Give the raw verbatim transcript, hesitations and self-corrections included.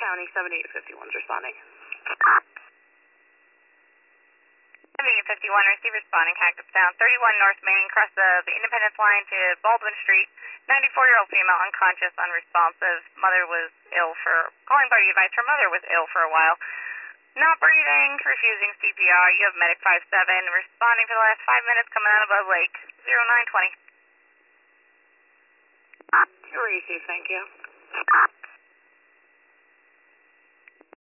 County, seventy-eight fifty-one's responding. seventy-eight fifty-one, receive responding, Cactus Town, thirty-one North Main, cross the, the Independence line to Baldwin Street, ninety-four-year-old female, unconscious, unresponsive, mother was ill for, calling party advice, her mother was ill for a while, not breathing, refusing C P R, you have medic five seven, responding for the last five minutes, coming out above Lake, zero nine twenty. You're received, thank you.